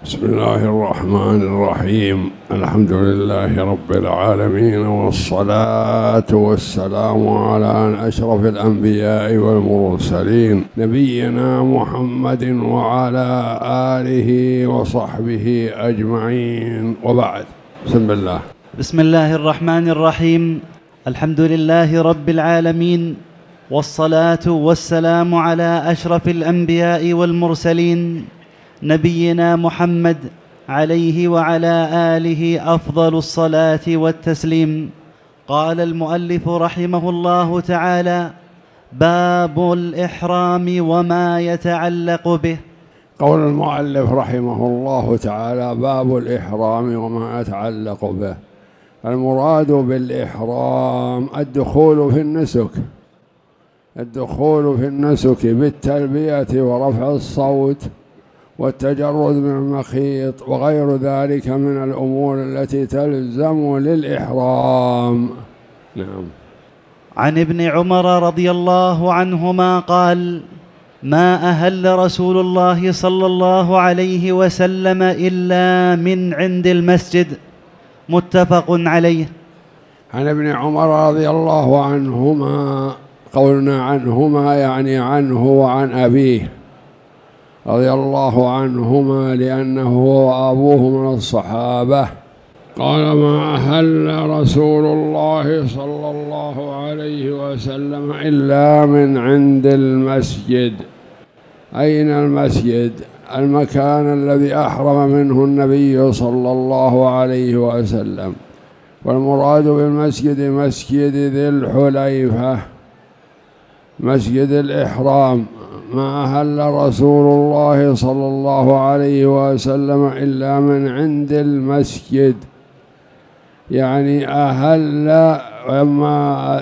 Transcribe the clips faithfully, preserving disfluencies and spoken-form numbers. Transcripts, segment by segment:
بسم الله الرحمن الرحيم. الحمد لله رب العالمين، والصلاة والسلام على أشرف الأنبياء والمرسلين نبينا محمد وعلى آله وصحبه أجمعين، وبعد. بسم الله. بسم الله الرحمن الرحيم. الحمد لله رب العالمين، والصلاة والسلام على أشرف الأنبياء والمرسلين نبينا محمد عليه وعلى آله أفضل الصلاة والتسليم. قال المؤلف رحمه الله تعالى: باب الإحرام وما يتعلق به. قول المؤلف رحمه الله تعالى: باب الإحرام وما يتعلق به. المراد بالإحرام الدخول في النسك، الدخول في النسك بالتلبية ورفع الصوت والتجرد من المخيط وغير ذلك من الأمور التي تلزم للإحرام. نعم. عن ابن عمر رضي الله عنهما قال: ما أهل رسول الله صلى الله عليه وسلم إلا من عند المسجد. متفق عليه. عن ابن عمر رضي الله عنهما، قولنا عنهما يعني عنه وعن أبيه رضي الله عنهما، لأنه هو وأبوه من الصحابة. قال: ما أهل رسول الله صلى الله عليه وسلم إلا من عند المسجد. أين المسجد؟ المكان الذي أحرم منه النبي صلى الله عليه وسلم. والمراد بالمسجد مسجد ذي الحليفة، مسجد الإحرام. ما أهل رسول الله صلى الله عليه وسلم إلا من عند المسجد، يعني أهل لما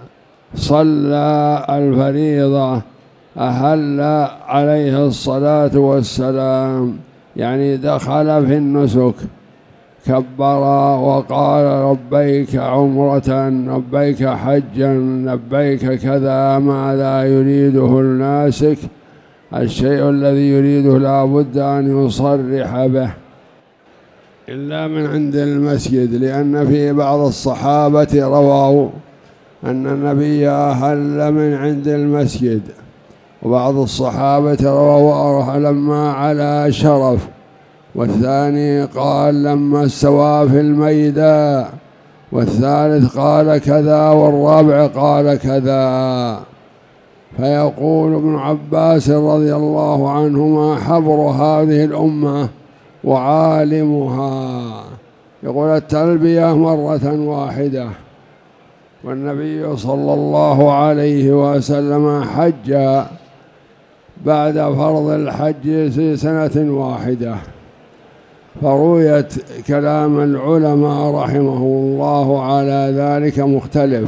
صلى الفريضة أهل عليه الصلاة والسلام، يعني دخل في النسك، كبر وقال: لبيك عمرة، لبيك حجا، لبيك كذا، ما لا يريده الناسك، الشيء الذي يريده لا بد أن يصرح به. إلا من عند المسجد، لأن في بعض الصحابة رووا أن النبي أهل من عند المسجد، وبعض الصحابة رووا لما على شرف، والثاني قال لما استوى في الميدان، والثالث قال كذا، والرابع قال كذا. فيقول ابن عباس رضي الله عنهما: حبر هذه الأمة وعالمها. يقول: التلبية مرة واحدة، والنبي صلى الله عليه وسلم حج بعد فرض الحج في سنة واحدة. فرويت كلام العلماء رحمه الله على ذلك مختلف،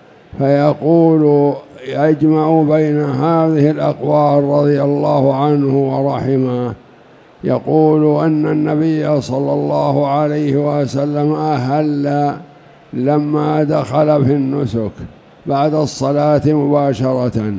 فيقول يجمع بين هذه الأقوال رضي الله عنه ورحمه. يقول أن النبي صلى الله عليه وسلم أهل لما دخل في النسك بعد الصلاة مباشرة،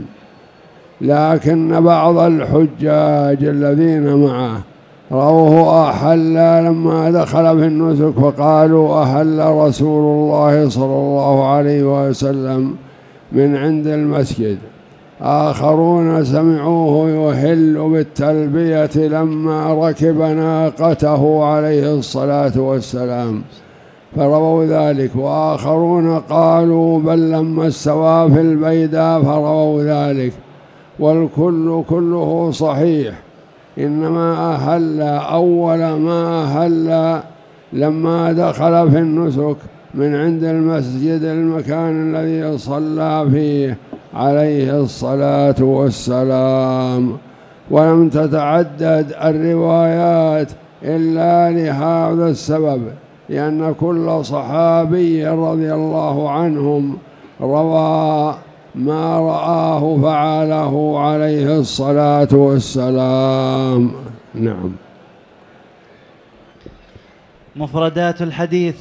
لكن بعض الحجاج الذين معه روه أحل لما دخل في النسك، فقالوا أهل رسول الله صلى الله عليه وسلم من عند المسجد. آخرون سمعوه يهل بالتلبية لما ركب ناقته عليه الصلاة والسلام، فرووا ذلك. وآخرون قالوا بل لما استوى في البيداء فرووا ذلك. والكل كله صحيح، إنما أهل أول ما أهل لما دخل في النسك من عند المسجد، المكان الذي صلى فيه عليه الصلاة والسلام. ولم تتعدد الروايات إلا لهذا السبب، لأن كل صحابي رضي الله عنهم روى ما رآه فعله عليه الصلاة والسلام. نعم. مفردات الحديث: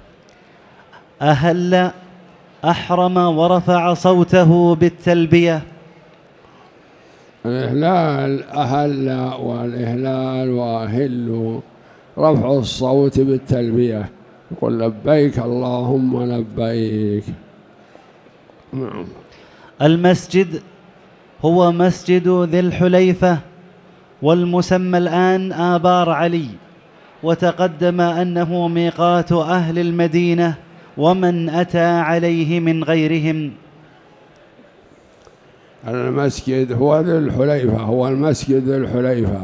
أهل، أحرم ورفع صوته بالتلبية. الإهلال أهل والإهلال وأهل رفع الصوت بالتلبية، يقول لبيك اللهم لبيك. نعم. المسجد هو مسجد ذي الحليفة، والمسمى الآن آبار علي، وتقدم أنه ميقات أهل المدينة ومن أتى عليه من غيرهم. المسجد هو ذي الحليفة، هو المسجد ذي الحليفة،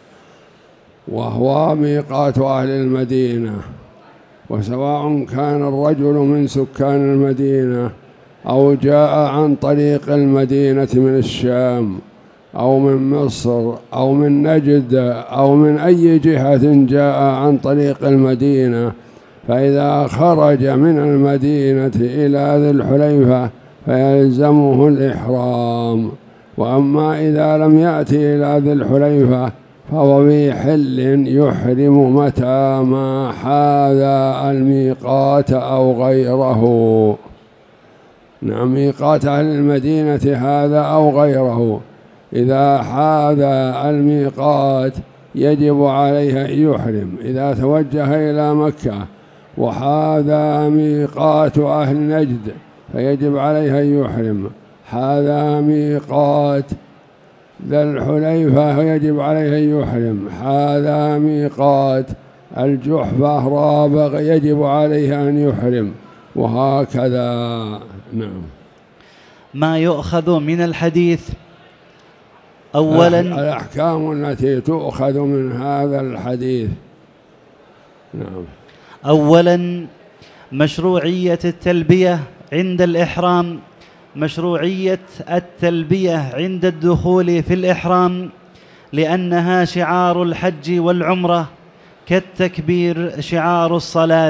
وهو ميقات أهل المدينة، وسواء كان الرجل من سكان المدينة أو جاء عن طريق المدينة من الشام أو من مصر أو من نجد أو من أي جهة جاء عن طريق المدينة، فإذا خرج من المدينة إلى ذي الحليفة فيلزمه الإحرام. وأما إذا لم يأتي إلى ذي الحليفة فهو في حل يحرم متى ما حاذى الميقات أو غيره. نعم، ميقات أهل المدينة هذا أو غيره، إذا حاذى الميقات يجب عليه أن يحرم. إذا توجه إلى مكة وحاذى ميقات أهل نجد فيجب عليه أن يحرم، حاذى ميقات ذي الحليفة يجب عليه أن يحرم، حاذى ميقات الجحفة رابغ يجب عليه أن يحرم، وهكذا. نعم. ما يؤخذ من الحديث: أولا الأحكام التي تؤخذ من هذا الحديث. نعم. أولا مشروعية التلبية عند الإحرام، مشروعية التلبية عند الدخول في الإحرام، لأنها شعار الحج والعمرة، كالتكبير شعار الصلاة.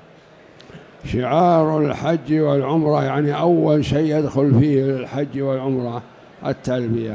شعار الحج والعمرة يعني أول شيء يدخل فيه الحج والعمرة التلبية.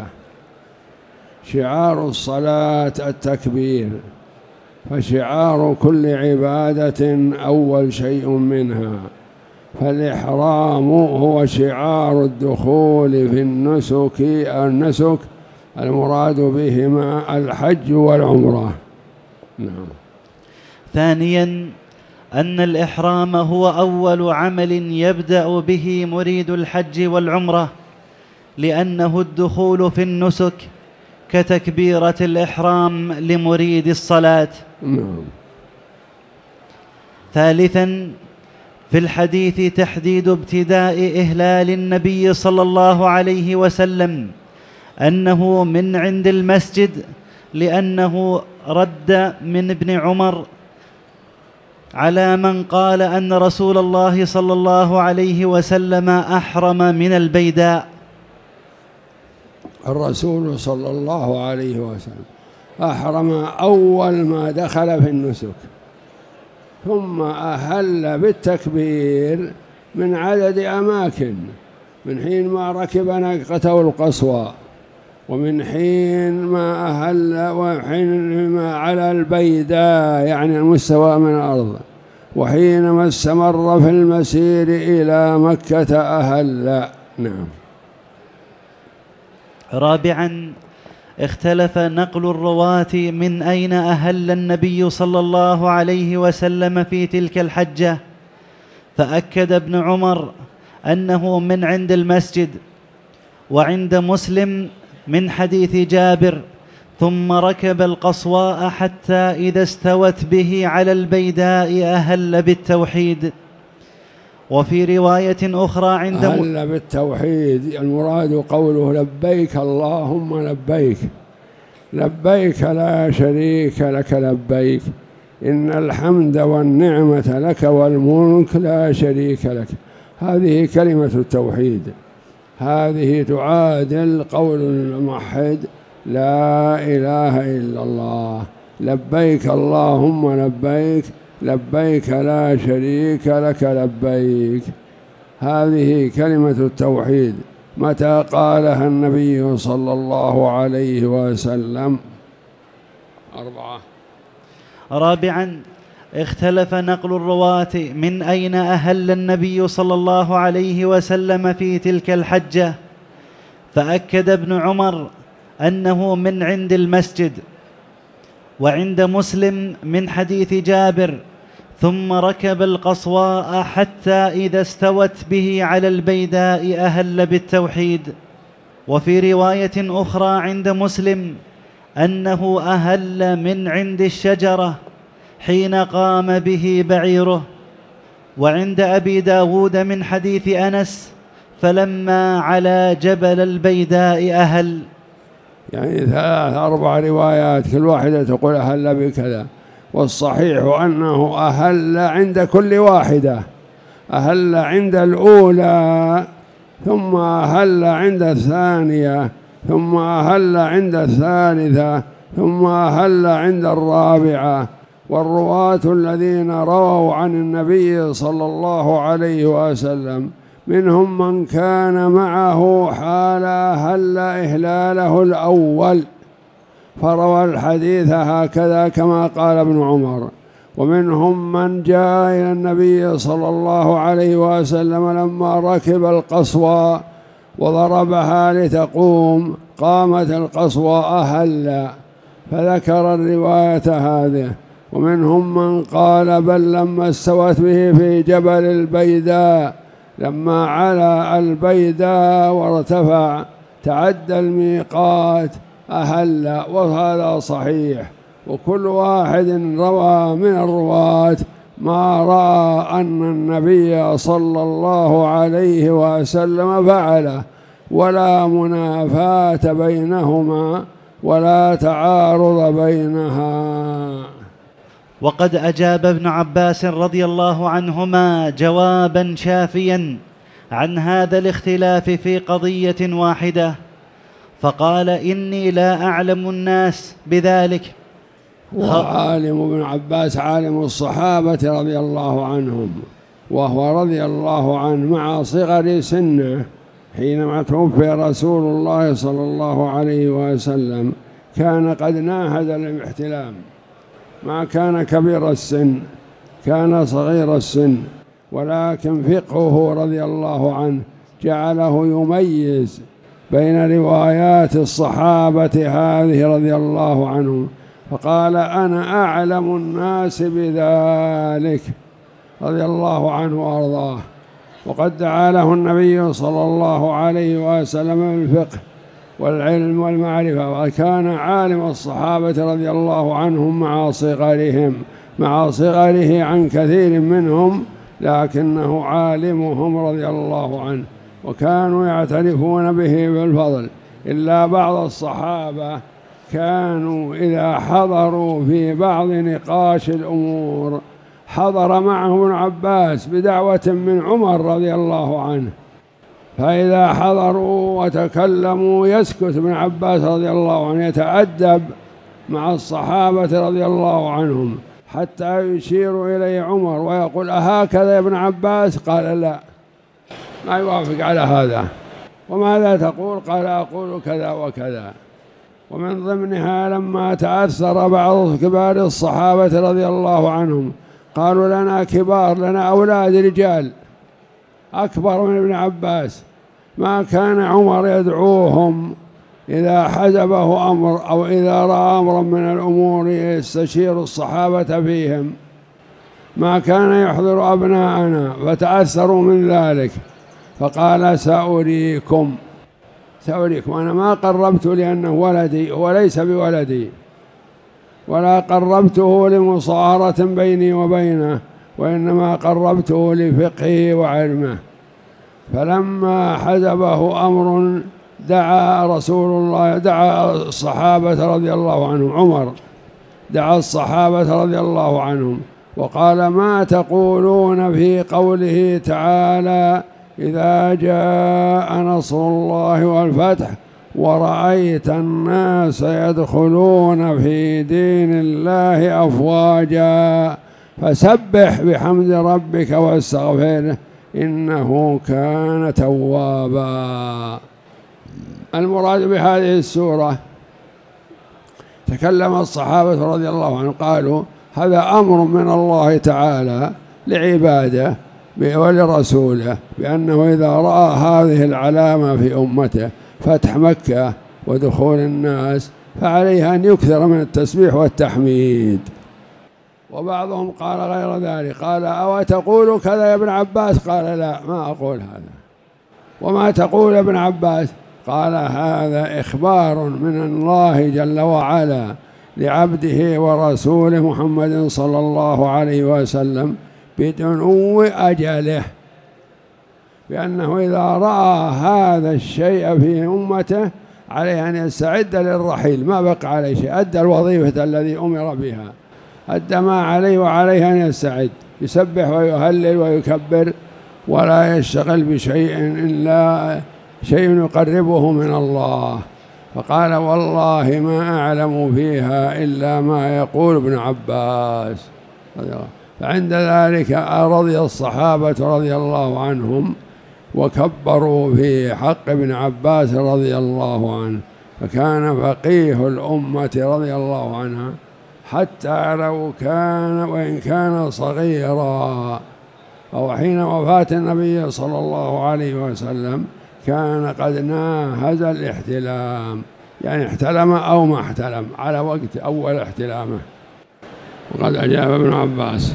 شعار الصلاة التكبير، فشعار كل عبادة أول شيء منها. فالإحرام هو شعار الدخول في النسك النسك المراد بهما الحج والعمرة. نعم. ثانيا أن الإحرام هو أول عمل يبدأ به مريد الحج والعمرة، لأنه الدخول في النسك كتكبيرة الإحرام لمريد الصلاة. نعم. ثالثا في الحديث تحديد ابتداء إهلال النبي صلى الله عليه وسلم أنه من عند المسجد، لأنه رد من ابن عمر على من قال أن رسول الله صلى الله عليه وسلم أحرم من البيداء. الرسول صلى الله عليه وسلم أحرم أول ما دخل في النسك، ثم أهل بالتكبير من عدد أماكن، من حين ما ركب ناقته القصوى، ومن حين ما أهل، وحين ما على البيداء يعني المستوى من الأرض، وحينما استمر في المسير إلى مكة أهل. نعم. رابعا اختلف نقل الرواة من أين أهل النبي صلى الله عليه وسلم في تلك الحجة، فأكد ابن عمر أنه من عند المسجد، وعند مسلم من حديث جابر ثم ركب القصواء حتى إذا استوت به على البيداء أهل بالتوحيد. وفي رواية أخرى عند أهل بالتوحيد المراد قوله لبيك اللهم لبيك، لبيك لا شريك لك لبيك، إن الحمد والنعمة لك والملك لا شريك لك. هذه كلمة التوحيد، هذه تعادل قول الموحد لا إله إلا الله، لبيك اللهم لبيك، لبيك لا شريك لك لبيك. هذه كلمة التوحيد متى قالها النبي صلى الله عليه وسلم. أربعة. رابعا اختلف نقل الرواة من أين أهل النبي صلى الله عليه وسلم في تلك الحجة، فأكد ابن عمر أنه من عند المسجد. وعند مسلم من حديث جابر: ثم ركب القصواء حتى إذا استوت به على البيداء أهل بالتوحيد. وفي رواية أخرى عند مسلم أنه أهل من عند الشجرة حين قام به بعيره. وعند أبي داود من حديث أنس: فلما على جبل البيداء أهل. يعني ثلاث أربع روايات كل واحدة تقول أهل بكذا، والصحيح أنه أهل عند كل واحدة، أهل عند الأولى ثم أهل عند الثانية ثم أهل عند الثالثة ثم أهل عند الرابعة. والرواة الذين رووا عن النبي صلى الله عليه وسلم منهم من كان معه حال أهل إهلاله الأول فروى الحديث هكذا كما قال ابن عمر، ومنهم من جاء إلى النبي صلى الله عليه وسلم لما ركب القصوى وضربها لتقوم قامت القصوى أهلا، فذكر الرواية هذه. ومنهم من قال بل لما استوت به في جبل البيداء، لما علا البيداء وارتفع تعدى الميقات أهل، وهذا صحيح. وكل واحد روى من الرواة ما رأى أن النبي صلى الله عليه وسلم فعله، ولا منافاة بينهما ولا تعارض بينها. وقد أجاب ابن عباس رضي الله عنهما جوابا شافيا عن هذا الاختلاف في قضية واحدة، فقال: إني لا أعلم الناس بذلك. وعالم ابن عباس عالم الصحابة رضي الله عنهم، وهو رضي الله عنه مع صغر سنه حينما توفي رسول الله صلى الله عليه وسلم كان قد ناهز الاحتلام، ما كان كبير السن، كان صغير السن، ولكن فقهه رضي الله عنه جعله يميز بين روايات الصحابة هذه رضي الله عنهم، فقال: أنا أعلم الناس بذلك رضي الله عنه وأرضاه. وقد دعا له النبي صلى الله عليه وسلم بالفقه والعلم والمعرفة، وكان عالم الصحابة رضي الله عنهم مع صغرهم مع صغره عن كثير منهم، لكنه عالمهم رضي الله عنه، وكانوا يعترفون به بالفضل. إلا بعض الصحابة كانوا إذا حضروا في بعض نقاش الأمور حضر معه ابن عباس بدعوة من عمر رضي الله عنه، فإذا حضروا وتكلموا يسكت ابن عباس رضي الله عنه، يتأدب مع الصحابة رضي الله عنهم حتى يشير إليه عمر ويقول: أهكذا يا ابن عباس؟ قال: لا، ما يوافق على هذا. وماذا تقول؟ قال: أقول كذا وكذا. ومن ضمنها لما تأثر بعض كبار الصحابة رضي الله عنهم قالوا: لنا كبار، لنا أولاد رجال أكبر من ابن عباس، ما كان عمر يدعوهم إذا حزبه أمر أو إذا رأى أمرا من الأمور يستشير الصحابة فيهم، ما كان يحضر أبناءنا، فتأثروا من ذلك، فقال: سأريكم سأريكم أنا ما قربته لأنه ولدي وليس بولدي، ولا قربته لمصارة بيني وبينه، وإنما قربته لفقهه وعلمه. فلما حزبه أمر دعا رسول الله دعا الصحابة رضي الله عنهم، عمر دعا الصحابة رضي الله عنهم وقال: ما تقولون في قوله تعالى: إذا جاء نصر الله والفتح ورأيت الناس يدخلون في دين الله أفواجا فسبح بحمد ربك واستغفره إنه كان توابا. المراد بهذه السورة تكلم الصحابة رضي الله عنهم قالوا: هذا أمر من الله تعالى لعباده ولرسوله بأنه إذا رأى هذه العلامة في أمته فتح مكة ودخول الناس، فعليه أن يكثر من التسبيح والتحميد. وبعضهم قال غير ذلك، قال أو تقول كذا يا ابن عباس؟ قال لا، ما أقول هذا. وما تقول يا ابن عباس؟ قال هذا إخبار من الله جل وعلا لعبده ورسوله محمد صلى الله عليه وسلم بدنو أجله، بأنه إذا رأى هذا الشيء في أمته عليه أن يستعد للرحيل، ما بقى عليه شيء، أدى الوظيفة الذي أمر بها، أدى ما عليه، وعليه أن يستعد يسبح ويهلل ويكبر، ولا يشتغل بشيء إلا شيء يقربه من الله. فقال والله ما أعلم فيها إلا ما يقول ابن عباس. فعند ذلك رضي الصحابة رضي الله عنهم وكبروا في حق ابن عباس رضي الله عنه، فكان فقيه الأمة رضي الله عنها، حتى لو كان وإن كان صغيرا. أو حين وفاة النبي صلى الله عليه وسلم كان قد ناهز الاحتلام، يعني احتلم أو ما احتلم على وقت أول احتلامه. وقد أجاب ابن عباس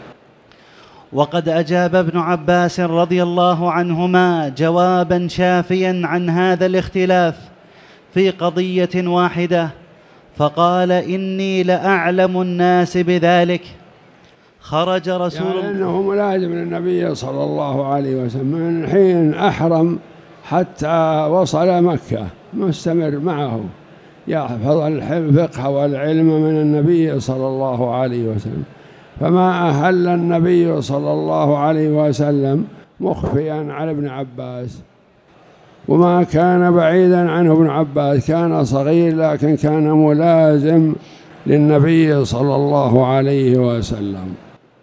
وقد أجاب ابن عباس رضي الله عنهما جوابا شافيا عن هذا الاختلاف في قضية واحدة، فقال إني لأعلم الناس بذلك. خرج رسول الله، يعني أنه ملازم للنبي صلى الله عليه وسلم من حين أحرم حتى وصل مكة، مستمر معه يحفظ الفقه والعلم من النبي صلى الله عليه وسلم. فما أهل النبي صلى الله عليه وسلم مخفيا على ابن عباس، وما كان بعيدا عنه ابن عباس، كان صغير لكن كان ملازم للنبي صلى الله عليه وسلم.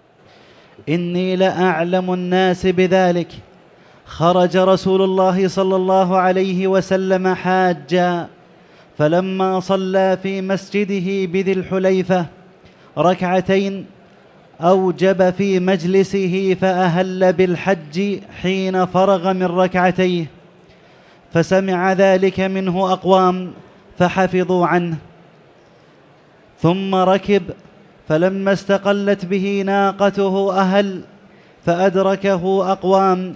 إني لأعلم الناس بذلك. خرج رسول الله صلى الله عليه وسلم حاجا، فلما صلى في مسجده بذي الحليفة ركعتين أوجب في مجلسه فأهل بالحج حين فرغ من ركعتيه، فسمع ذلك منه أقوام فحفظوا عنه، ثم ركب، فلما استقلت به ناقته أهل فأدركه أقوام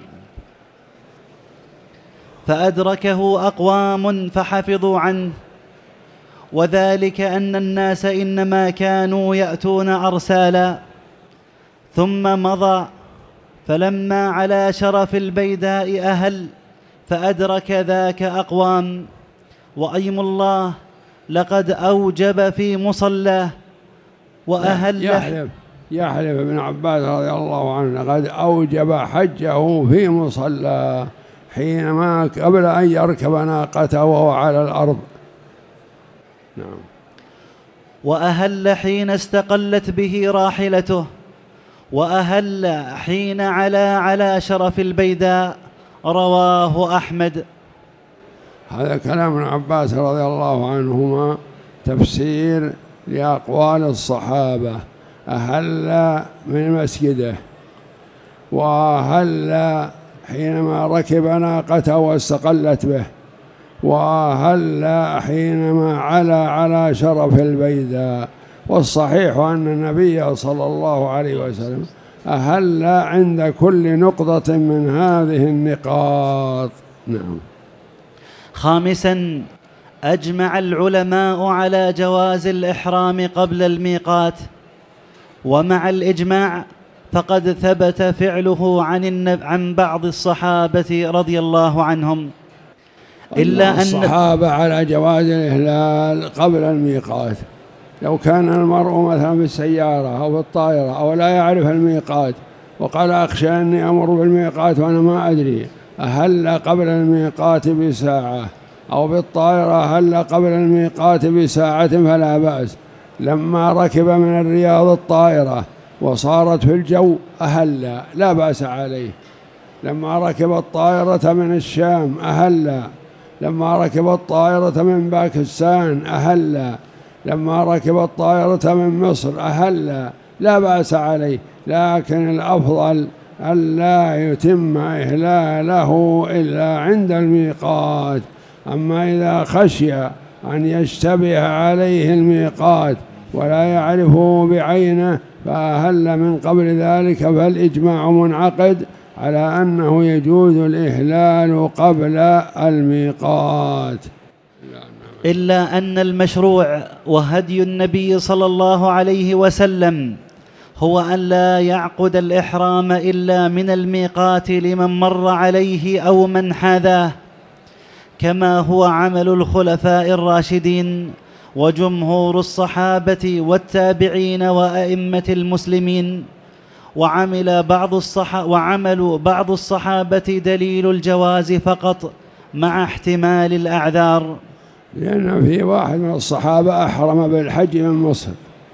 فأدركه أقوام فحفظوا عنه، وذلك أن الناس إنما كانوا يأتون أرسالا. ثم مضى، فلما على شرف البيداء أهل فأدرك ذاك أقوام، وأيم الله لقد أوجب في مصلاه وأهل. يحلف يحلف ابن عباس رضي الله عنه لقد أوجب حجه في مصلاه حينما قبل أن يركب ناقته وهو على الأرض. نعم. وأهل حين استقلت به راحلته، وأهل حين علا على شرف البيداء. رواه أحمد. هذا كلام ابن عباس رضي الله عنهما تفسير لأقوال الصحابة. أهل من مسجده، وأهل حينما ركب ناقته واستقلت به، وأهل حينما علا على شرف البيداء. والصحيح أن النبي صلى الله عليه وسلم أهل عند كل نقطة من هذه النقاط. نعم. خامسا، أجمع العلماء على جواز الإحرام قبل الميقات، ومع الإجماع فقد ثبت فعله عن النب... عن بعض الصحابة رضي الله عنهم، إلا أن الصحابة على جواز الإهلال قبل الميقات. لو كان المرء مثلا في السيارة أو في الطائرة أو لا يعرف الميقات وقال أخشى أني أمر بالميقات وأنا ما أدري، أهل قبل الميقات بساعة، أو بالطائرة أهل قبل الميقات بساعة فلا بأس. لما ركب من الرياض الطائرة وصارت في الجو أهل، لا بأس عليه. لما ركب الطائرة من الشام أهل، لما ركب الطائرة من باكستان أهل، لما ركب الطائرة من مصر أهل، لا بأس عليه. لكن الأفضل ألا يتم إهلاله إلا عند الميقات، أما إذا خشي أن يشتبه عليه الميقات ولا يعرفه بعينه فأهل من قبل ذلك، فالإجماع منعقد على أنه يجوز الإهلال قبل الميقات، إلا أن المشروع وهدي النبي صلى الله عليه وسلم هو أن لا يعقد الإحرام إلا من الميقات لمن مر عليه أو من حاذاه، كما هو عمل الخلفاء الراشدين وجمهور الصحابة والتابعين وأئمة المسلمين. وعمل بعض الصح وعمل بعض الصحابة دليل الجواز فقط مع احتمال الأعذار. لأن في واحد من الصحابة أحرم بالحج من مصر،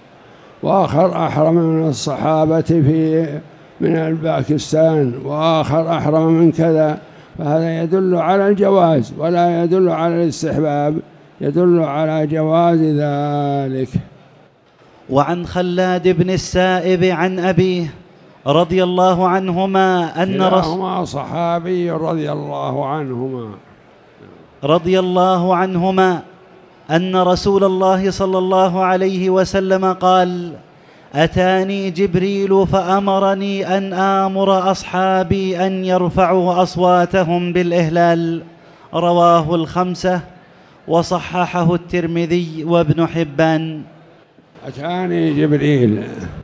وآخر أحرم من الصحابة في من الباكستان، وآخر أحرم من كذا، فهذا يدل على الجواز ولا يدل على الاستحباب، يدل على جواز ذلك. وعن خلاد بن السائب عن أبيه رضي الله عنهما أن رسول صحابي رضي الله عنهما رضي الله عنهما أن رسول الله صلى الله عليه وسلم قال: أتاني جبريل فأمرني أن آمر أصحابي أن يرفعوا أصواتهم بالإهلال. رواه الخمسة وصححه الترمذي وابن حبان. أتاني جبريل،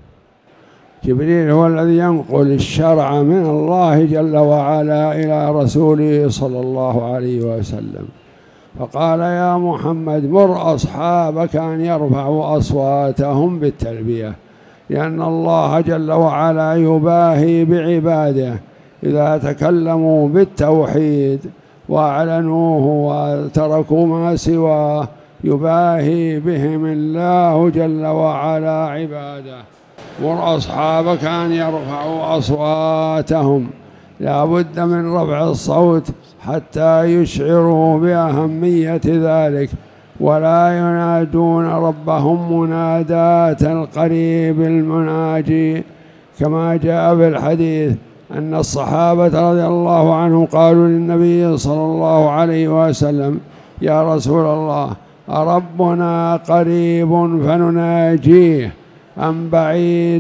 جبريل هو الذي ينقل الشرع من الله جل وعلا إلى رسوله صلى الله عليه وسلم، فقال: يا محمد مر أصحابك أن يرفعوا أصواتهم بالتلبية، لأن الله جل وعلا يباهي بعباده إذا تكلموا بالتوحيد وأعلنوه وتركوا ما سواه، يباهي بهم الله جل وعلا عباده. مر أصحابك أن يرفعوا أصواتهم، لا بد من رفع الصوت حتى يشعروا بأهمية ذلك، ولا ينادون ربهم مناداة القريب المناجي، كما جاء في الحديث أن الصحابة رضي الله عنهم قالوا للنبي صلى الله عليه وسلم: يا رسول الله، أربنا قريب فنناجيه أم بعيد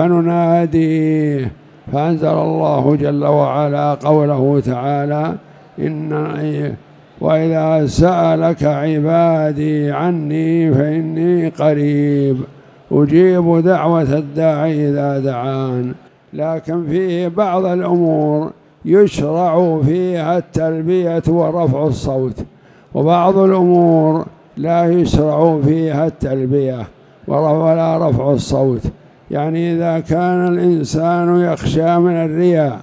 فنناديه؟ فأنزل الله جل وعلا قوله تعالى: إن وإذا سألك عبادي عني فإني قريب أجيب دعوة الداعي إذا دعان. لكن فيه بعض الأمور يشرع فيها التلبية ورفع الصوت، وبعض الأمور لا يشرع فيها التلبية ولا رفع الصوت. يعني إذا كان الإنسان يخشى من الرياء،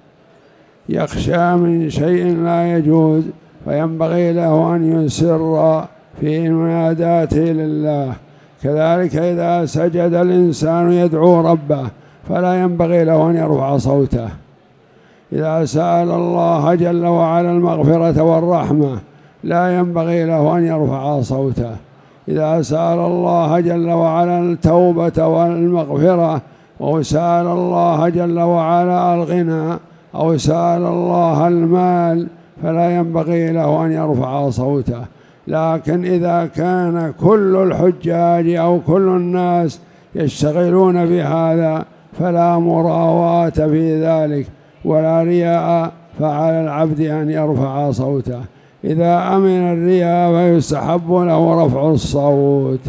يخشى من شيء لا يجوز، فينبغي له أن يسر في مناداته لله. كذلك إذا سجد الإنسان يدعو ربه فلا ينبغي له أن يرفع صوته. إذا سأل الله جل وعلا المغفرة والرحمة لا ينبغي له أن يرفع صوته. إذا سأل الله جل وعلا التوبة والمغفرة، أو سأل الله جل وعلا الغنى، أو سأل الله المال، فلا ينبغي له أن يرفع صوته. لكن إذا كان كل الحجاج أو كل الناس يشتغلون بهذا فلا مراواة في ذلك ولا رياء، فعلى العبد أن يرفع صوته. إذا أمن الرياء فيستحب له رفع الصوت.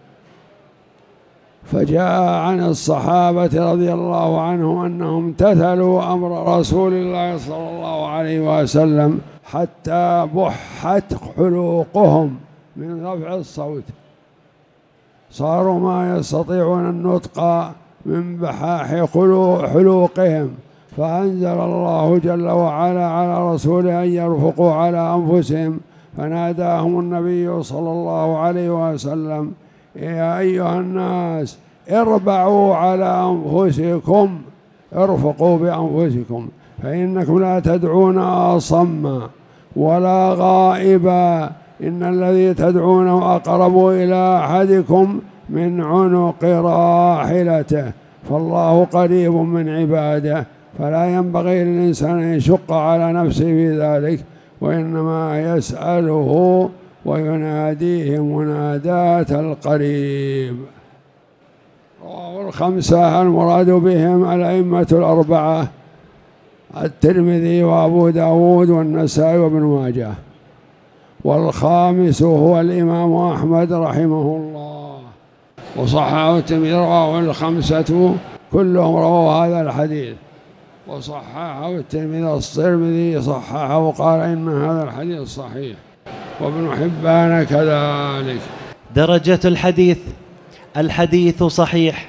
فجاء عن الصحابة رضي الله عنهم أنهم امتثلوا أمر رسول الله صلى الله عليه وسلم حتى بحت حلوقهم من رفع الصوت، صاروا ما يستطيعون النطق من بحاح حلوقهم، فأنزل الله جل وعلا على رسوله أن يرفقوا على أنفسهم، فناداهم النبي صلى الله عليه وسلم: يا أيها الناس اربعوا على أنفسكم، ارفقوا بأنفسكم، فإنكم لا تدعون أصما ولا غائبا، إن الذي تدعونه أقرب إلى أحدكم من عنق راحلته، فالله قريب من عباده، فلا ينبغي للإنسان أن يشق على نفسه في ذلك، وإنما يسأله ويناديه مناداة القريب. رواه الخمسة المراد بهم الأئمة الأربعة الترمذي وأبو داود والنسائي وابن ماجه، والخامس هو الإمام أحمد رحمه الله، وصححه الترمذي. رواه الخمسة كلهم رووا هذا الحديث وصححه الترمذي. الترمذي صححه وقال إن هذا الحديث صحيح، وابن حبان كذلك. درجة الحديث: الحديث صحيح.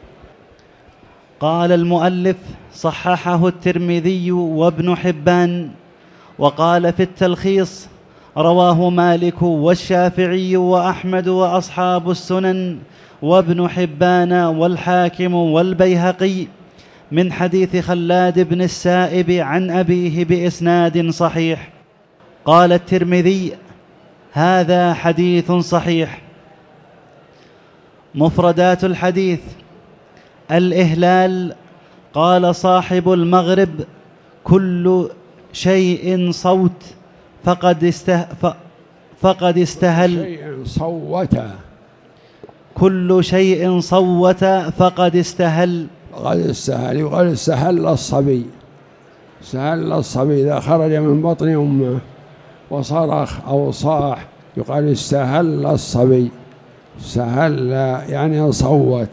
قال المؤلف: صححه الترمذي وابن حبان. وقال في التلخيص: رواه مالك والشافعي وأحمد وأصحاب السنن وابن حبان والحاكم والبيهقي من حديث خلاد بن السائب عن أبيه بإسناد صحيح. قال الترمذي: هذا حديث صحيح. مفردات الحديث: الإهلال. قال صاحب المغرب: كل شيء صوت فقد استه فقد استهل. شيء صوت. كل شيء صوت فقد استهل. فقد استهل. يقال استهل الصبي. استهل الصبي إذا خرج من بطن أمه وصرخ أو صاح يقال استهل الصبي. استهل يعني صوت.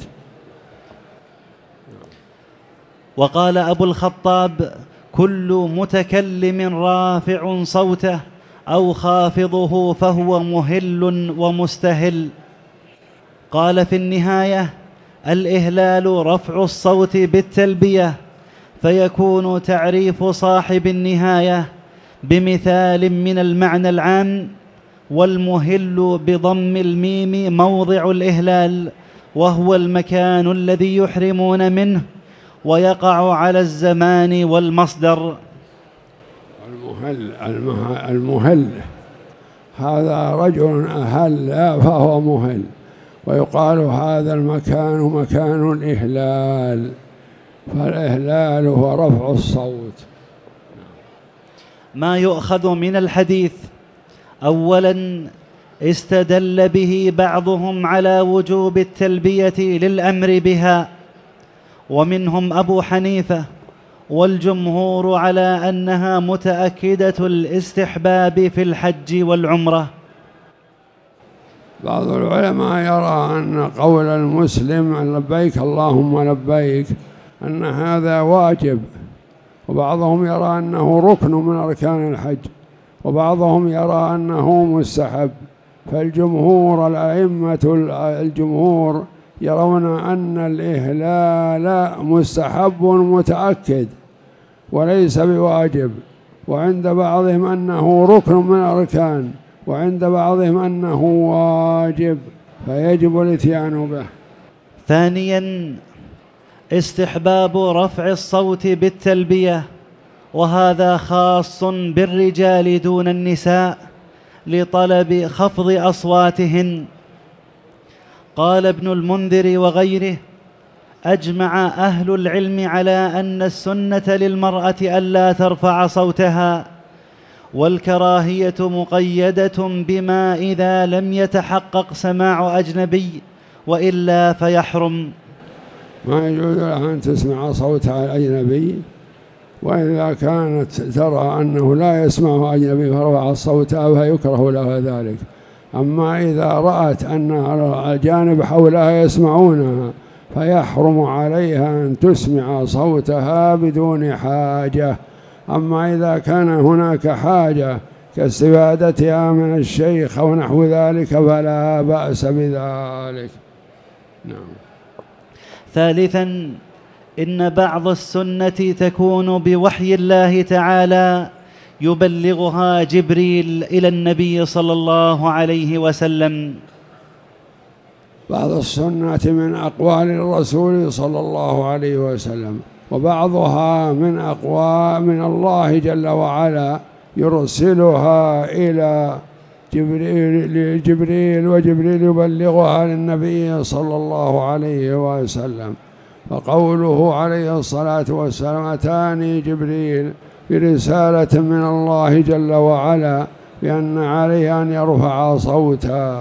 وقال أبو الخطاب: كل متكلم رافع صوته أو خافضه فهو مهل ومستهل. قال في النهاية: الإهلال رفع الصوت بالتلبية، فيكون تعريف صاحب النهاية بمثال من المعنى العام، والمهل بضم الميم موضع الإهلال، وهو المكان الذي يحرمون منه، ويقع على الزمان والمصدر. المهل المهل هذا رجل أهل فهو مهل، ويقال هذا المكان مكان الإهلال، فالإهلال هو رفع الصوت. ما يؤخذ من الحديث: أولاً استدل به بعضهم على وجوب التلبية للأمر بها، ومنهم أبو حنيفة، والجمهور على أنها متأكدة الاستحباب في الحج والعمرة. بعض العلماء يرى أن قول المسلم لبيك اللهم لبيك أن هذا واجب، وبعضهم يرى أنه ركن من أركان الحج، وبعضهم يرى أنه مستحب. فالجمهور الأئمة الجمهور يرون أن الإهلال مستحب متأكد وليس بواجب، وعند بعضهم أنه ركن من الأركان، وعند بعضهم أنه واجب فيجب الاتيان به. ثانياً استحباب رفع الصوت بالتلبية، وهذا خاص بالرجال دون النساء لطلب خفض أصواتهن. قال ابن المنذر وغيره: أجمع أهل العلم على أن السنة للمرأة ألا ترفع صوتها، والكراهية مقيدة بما إذا لم يتحقق سماع أجنبي، وإلا فيحرم. ما يجوز لها أن تسمع صوتها الأجنبي، وإذا كانت ترى أنه لا يسمعه أجنبي فرفع صوتها فيكره لها ذلك. أما إذا رأت أن الأجانب حولها يسمعونها فيحرم عليها أن تسمع صوتها بدون حاجة. أما إذا كان هناك حاجة كاستفادتها من الشيخ أو نحو ذلك فلا بأس بذلك. نعم. ثالثاً إن بعض السنة تكون بوحي الله تعالى يبلغها جبريل إلى النبي صلى الله عليه وسلم. بعض السنة من أقوال الرسول صلى الله عليه وسلم، وبعضها من أقوال من الله جل وعلا يرسلها إلى جبريل, جبريل وجبريل يبلغها للنبي صلى الله عليه وسلم. فقوله عليه الصلاة والسلام: أتاني جبريل برسالة من الله جل وعلا بأن عليه أن يرفع صوته.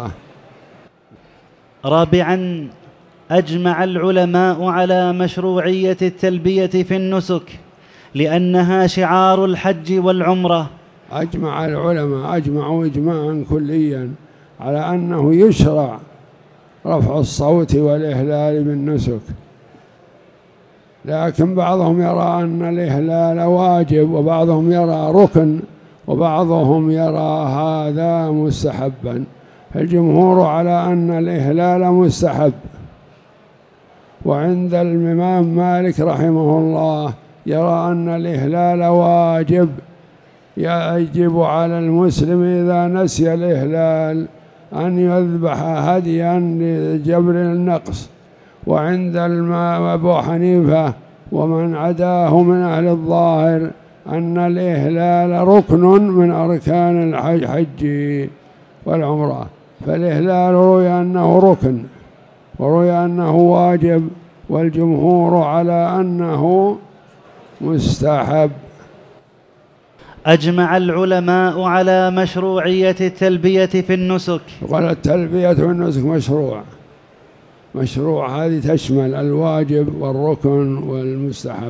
رابعا، أجمع العلماء على مشروعية التلبية في النسك لأنها شعار الحج والعمرة. أجمع العلماء أجمعوا إجماعا كليا على أنه يشرع رفع الصوت والإهلال بالنسك، لكن بعضهم يرى أن الإهلال واجب، وبعضهم يرى ركن، وبعضهم يرى هذا مستحبا. الجمهور على أن الإهلال مستحب، وعند الإمام مالك رحمه الله يرى أن الإهلال واجب، يجب على المسلم إذا نسي الإهلال أن يذبح هديا لجبر النقص. وعند أبو حنيفة ومن عداه من أهل الظاهر أن الإهلال ركن من أركان الحج والعمرة، فالإهلال روي أنه ركن وروي أنه واجب، والجمهور على أنه مستحب. أجمع العلماء على مشروعية التلبية في النسك. قال التلبية في النسك مشروع، مشروع هذه تشمل الواجب والركن والمستحب.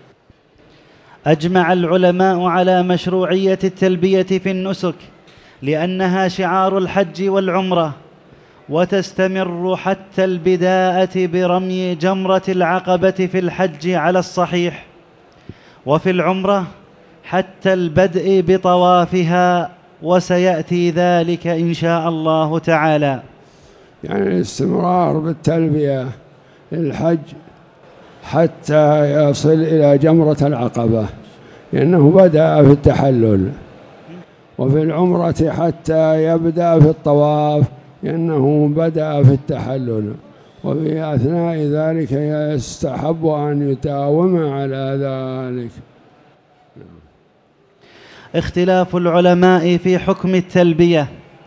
أجمع العلماء على مشروعية التلبية في النسك لأنها شعار الحج والعمرة، وتستمر حتى البداءة برمي جمرة العقبة في الحج على الصحيح، وفي العمرة حتى البدء بطوافها، وسيأتي ذلك إن شاء الله تعالى. يعني الاستمرار بالتلبية للحج حتى يصل إلى جمرة العقبة، لأنه بدأ في التحلل، وفي العمرة حتى يبدأ في الطواف، لأنه بدأ في التحلل، وفي أثناء ذلك يستحب أن يداوم على ذلك. اختلاف العلماء في حكم التلبية.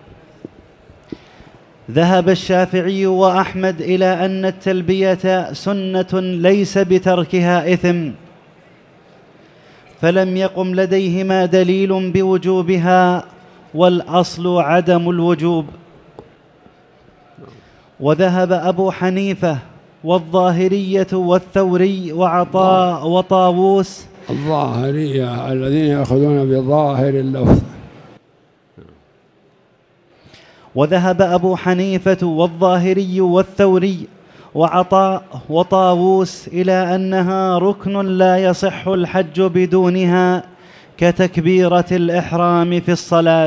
ذهب الشافعي وأحمد إلى أن التلبية سنة ليس بتركها إثم، فلم يقم لديهما دليل بوجوبها، والأصل عدم الوجوب. وذهب أبو حنيفة والظاهرية والثوري وعطاء وطاووس. الظاهرية الذين يأخذون بظاهر اللفظ. وذهب أبو حنيفة والظاهري والثوري وعطاء وطاووس إلى أنها ركن لا يصح الحج بدونها، كتكبيرة الإحرام في الصلاة.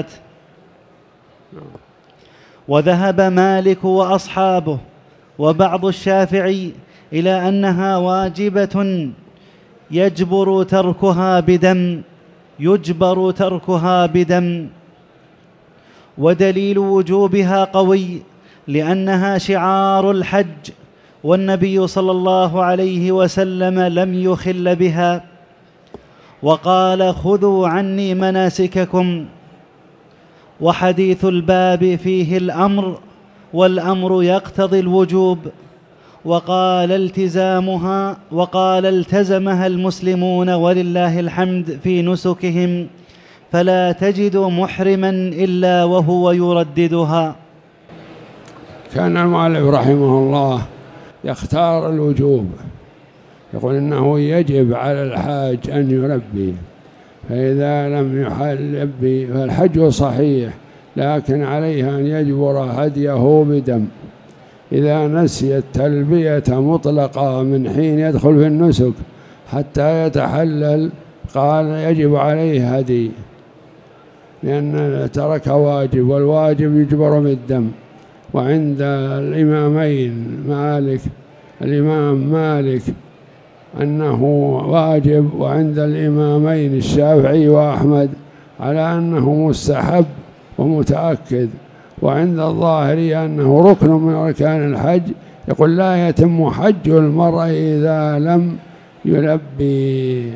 وذهب مالك وأصحابه وبعض الشافعي إلى أنها واجبة يجبر تركها بدم يجبر تركها بدم ودليل وجوبها قوي، لأنها شعار الحج، والنبي صلى الله عليه وسلم لم يخل بها، وقال: خذوا عني مناسككم. وحديث الباب فيه الأمر، والأمر يقتضي الوجوب. وقال التزامها وقال التزمها المسلمون ولله الحمد في نسكهم، فلا تجد محرما إلا وهو يرددها. كان المؤلف رحمه الله يختار الوجوب، يقول إنه يجب على الحاج أن يلبي، فإذا لم يلبي فالحج صحيح، لكن عليه أن يجبر هديه بدم. إذا نسي التلبية مطلقة من حين يدخل في النسك حتى يتحلل قال يجب عليه هدي، لأن ترك واجب، والواجب يجبر بالدم. وعند الإمامين مالك الإمام مالك أنه واجب، وعند الإمامين الشافعي وأحمد على أنه مستحب ومتأكد، وعند الظاهري أنه ركن من أركان الحج. يقول لا يتم حج المرء إذا لم يلبي.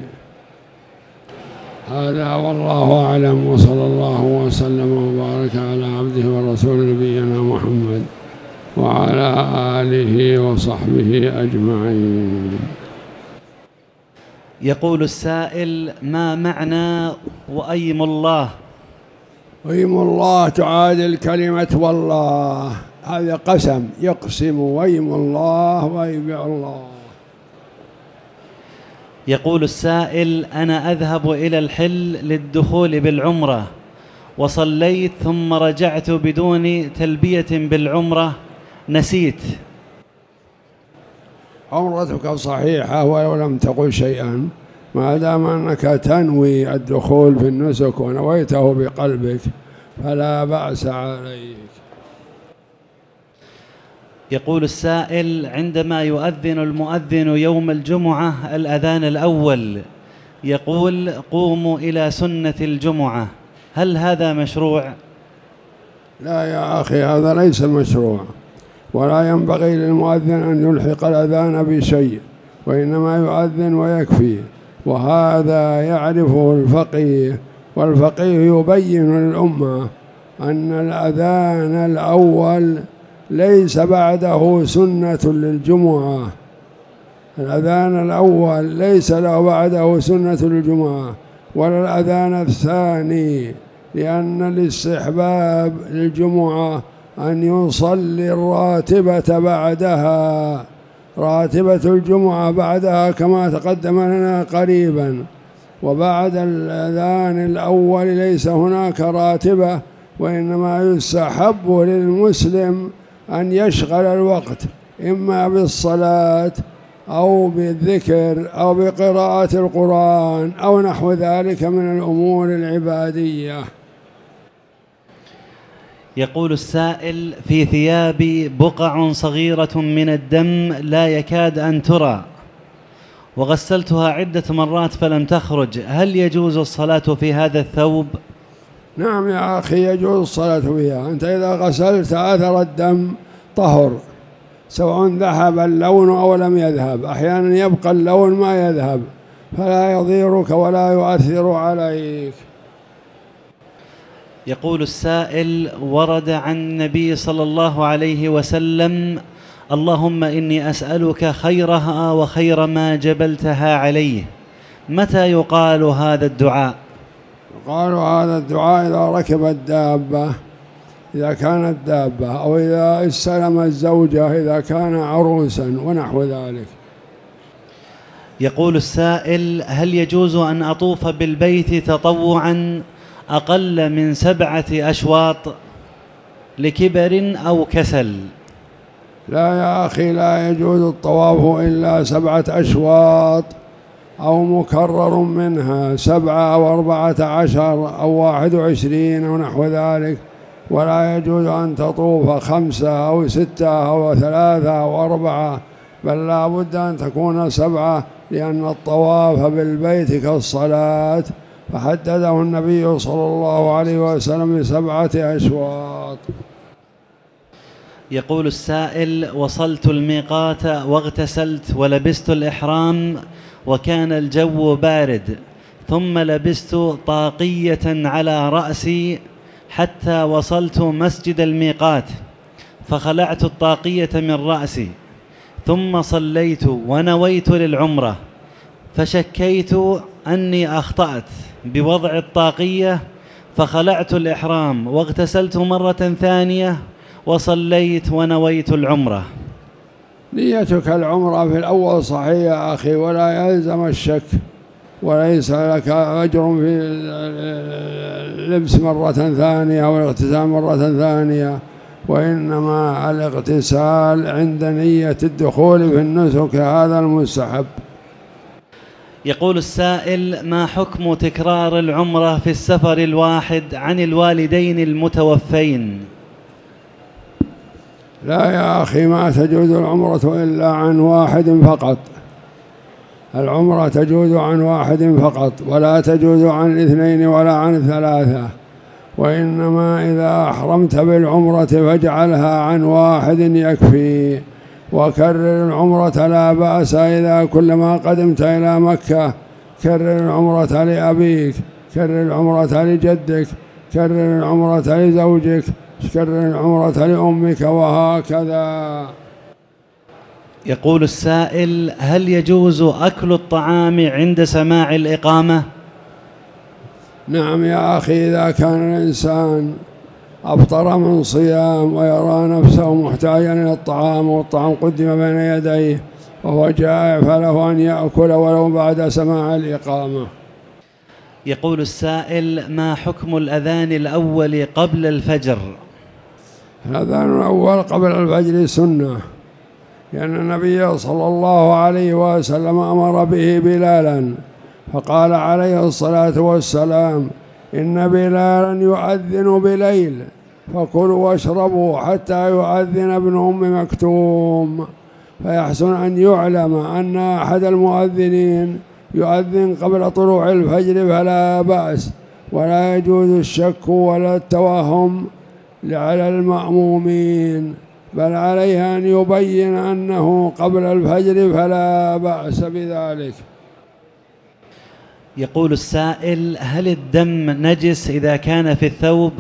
هذا والله أعلم، وصلى الله وسلم وبارك على عبده ورسول نبينا محمد وعلى آله وصحبه أجمعين. يقول السائل: ما معنى وأيم الله؟ وأيم الله تعادل كلمة والله، هذا قسم، يقسم وأيم الله وأيم الله. يقول السائل: أنا أذهب إلى الحل للدخول بالعمرة وصليت ثم رجعت بدون تلبية بالعمرة، نسيت. عمرتك صحيحة ولو لم تقل شيئا، ما دام أنك تنوي الدخول في النسك ونويته بقلبك فلا بأس عليك. يقول السائل: عندما يؤذن المؤذن يوم الجمعة الأذان الأول يقول: قوموا إلى سنة الجمعة، هل هذا مشروع؟ لا يا أخي، هذا ليس مشروع، ولا ينبغي للمؤذن أن يلحق الأذان بشيء، وإنما يؤذن ويكفي، وهذا يعرفه الفقيه، والفقيه يبين للأمة أن الأذان الأول ليس بعده سنة للجمعة. الأذان الأول ليس له بعده سنة للجمعة، ولا الأذان الثاني، لأن الاستحباب للجمعة أن يصلي الراتبة بعدها، راتبة الجمعة بعدها كما تقدم لنا قريبا. وبعد الأذان الأول ليس هناك راتبة، وإنما يستحب للمسلم أن يشغل الوقت إما بالصلاة أو بالذكر أو بقراءة القرآن أو نحو ذلك من الأمور العبادية. يقول السائل: في ثيابي بقع صغيرة من الدم لا يكاد أن ترى، وغسلتها عدة مرات فلم تخرج، هل يجوز الصلاة في هذا الثوب؟ نعم يا أخي، يجوز الصلاة فيها. أنت إذا غسلت أثر الدم طهر، سواء ذهب اللون أو لم يذهب، أحيانا يبقى اللون ما يذهب، فلا يضيرك ولا يؤثر عليك. يقول السائل: ورد عن النبي صلى الله عليه وسلم: اللهم إني أسألك خيرها وخير ما جبلتها عليه، متى يقال هذا الدعاء؟ يقال هذا الدعاء إذا ركب الدابة، إذا كانت دابة، أو إذا استلم الزوجة إذا كان عروسا ونحو ذلك. يقول السائل: هل يجوز أن أطوف بالبيت تطوعا أقل من سبعة أشواط لكبر أو كسل؟ لا يا أخي، لا يجوز الطواف إلا سبعة أشواط أو مكرر منها، سبعة أو أربعة عشر أو واحد وعشرين أو نحو ذلك، ولا يجوز أن تطوف خمسة أو ستة أو ثلاثة أو أربعة، بل لا بد أن تكون سبعة، لأن الطواف بالبيت كالصلاة، فحدده النبي صلى الله عليه وسلم بسبعة أشواط. يقول السائل: وصلت الميقات واغتسلت ولبست الإحرام وكان الجو بارد، ثم لبست طاقية على رأسي حتى وصلت مسجد الميقات، فخلعت الطاقية من رأسي، ثم صليت ونويت للعمرة، فشكيت أني أخطأت بوضع الطاقية، فخلعت الإحرام واغتسلت مرة ثانية وصليت ونويت العمرة. نيتك العمرة في الأول صحيح يا أخي، ولا يلزم الشك، وليس لك أجر في اللبس مرة ثانية والاغتسال مرة ثانية، وإنما الاغتسال عند نية الدخول في النسك، هذا المستحب. يقول السائل: ما حكم تكرار العمرة في السفر الواحد عن الوالدين المتوفين؟ لا يا أخي، ما تجوز العمرة إلا عن واحد فقط، العمرة تجوز عن واحد فقط، ولا تجوز عن الاثنين ولا عن الثلاثة، وإنما إذا أحرمت بالعمرة فاجعلها عن واحد يكفي، وكرر العمرة لا بأس، إذا كلما قدمت إلى مكة كرر العمرة لأبيك، كرر العمرة لجدك، كرر العمرة لزوجك، كرر العمرة لأمك، وهكذا. يقول السائل: هل يجوز أكل الطعام عند سماع الإقامة؟ نعم يا أخي، إذا كان الإنسان أفطر من صيام ويرى نفسه محتاجا إلى الطعام والطعام قدم بين يديه وهو جائع فله أن يأكل ولو بعد سماع الإقامة. يقول السائل: ما حكم الأذان الأول قبل الفجر؟ الأذان الأول قبل الفجر سنة، لأن النبي صلى الله عليه وسلم أمر به بلالا فقال عليه الصلاة والسلام: إن بلالا يؤذن بليل فكلوا واشربوا حتى يؤذن ابن أم مكتوم. فيحسن أن يعلم أن أحد المؤذنين يؤذن قبل طلوع الفجر فلا بأس، ولا يجوز الشك ولا التوهم على المأمومين، بل عليه أن يبين أنه قبل الفجر فلا بأس بذلك. يقول السائل: هل الدم نجس إذا كان في الثوب؟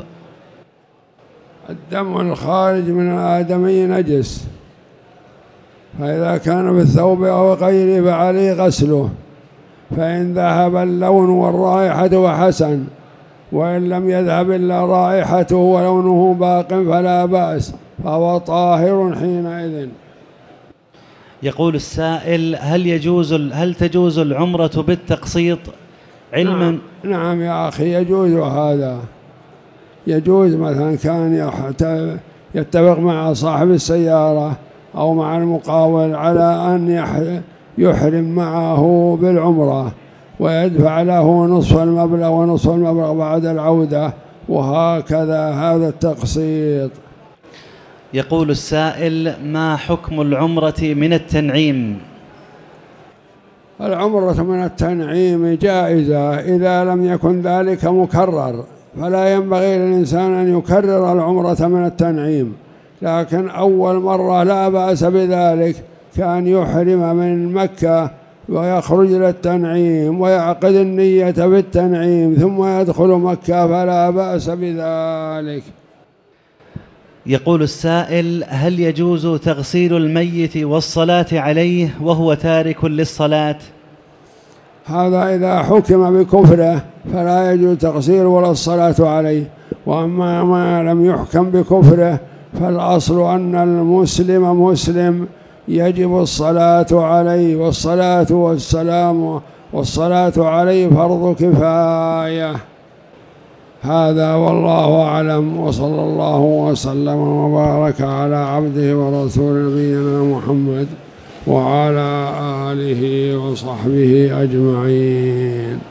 الدم الخارج من الآدمي نجس، فإذا كان في الثوب أو غيره فعليه غسله، فإن ذهب اللون والرائحة فحسن، وإن لم يذهب إلا رائحته ولونه باق فلا بأس، فهو طاهر حينئذ. يقول السائل: هل يجوز هل تجوز العمرة بالتقسيط علما؟ نعم, نعم يا أخي، يجوز هذا. يجوز مثلا كان يتفق مع صاحب السيارة أو مع المقاول على أن يحرم معه بالعمرة ويدفع له نصف المبلغ ونصف المبلغ بعد العودة، وهكذا هذا التقسيط. يقول السائل: ما حكم العمرة من التنعيم؟ العمرة من التنعيم جائزة إذا لم يكن ذلك مكرر، فلا ينبغي للإنسان أن يكرر العمرة من التنعيم، لكن أول مرة لا بأس بذلك، كان يحرم من مكة ويخرج للتنعيم ويعقد النية بالتنعيم ثم يدخل مكة فلا بأس بذلك. يقول السائل: هل يجوز تغسيل الميت والصلاة عليه وهو تارك للصلاة؟ هذا إذا حكم بكفره فلا يجوز تغسيل ولا الصلاة عليه، وأما ما لم يحكم بكفره فالأصل أن المسلم مسلم يجب الصلاة عليه، والصلاة والسلام والصلاة عليه فرض كفاية. هذا والله أعلم، وصلى الله وسلم وبارك على عبده ورسول نبينا محمد وعلى آله وصحبه أجمعين.